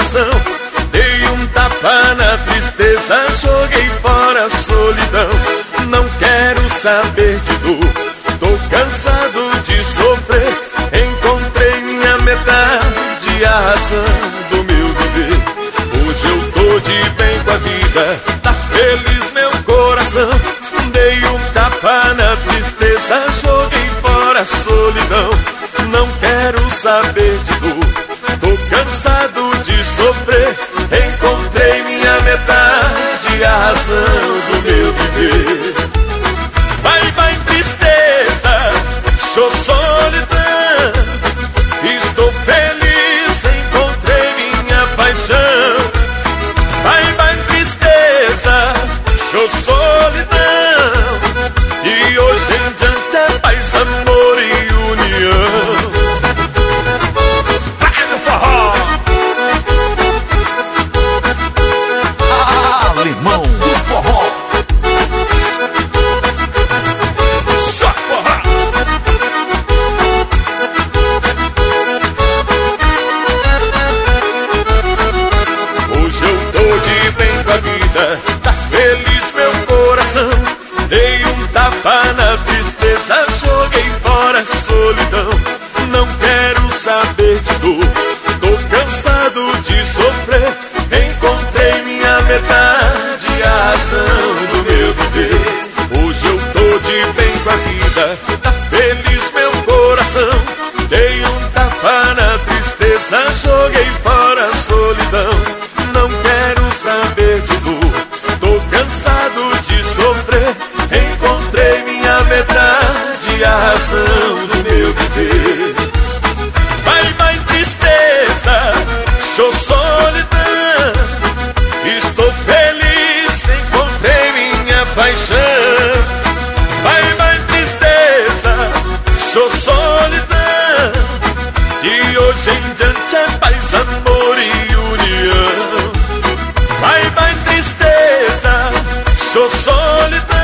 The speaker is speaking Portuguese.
coração. Dei um tapa na tristeza, joguei fora a solidão. Não quero saber de dor, tô cansado de sofrer. Encontrei minha metade, a razão do meu viver. Hoje eu tô de bem com a vida, tá feliz meu coração. Dei um tapa na tristeza, joguei fora a solidão. Não quero saber de dor, tô cansado de sofrer. Encontrei minha metade, a razão do meu viver. Vai, vai tristeza, sou solidão. Estou feliz, encontrei minha paixão. Vai, vai tristeza, sou solidão. De hoje em diante é paz, amor e união. Vai no forró! Alemão do forró. Só forró! Hoje eu tô de bem com a vida, tá feliz meu coração. Dei um tapa na tristeza, joguei fora a solidão. Não quero saber de dor, tô cansado de sofrer. Encontrei minha metade, a razão do meu viver. Hoje eu tô de bem com a vida, tá feliz meu coração. Dei um tapa na tristeza, joguei fora a solidão. Não quero saber de dor, tô cansado de sofrer. Encontrei minha metade, a razão do meu viver. Vai, vai tristeza, sou solidão. Estou feliz, encontrei minha paixão. Vai, vai tristeza, sou solidão. De hoje em diante é paz, amor e união. Vai, vai tristeza, sou solidão.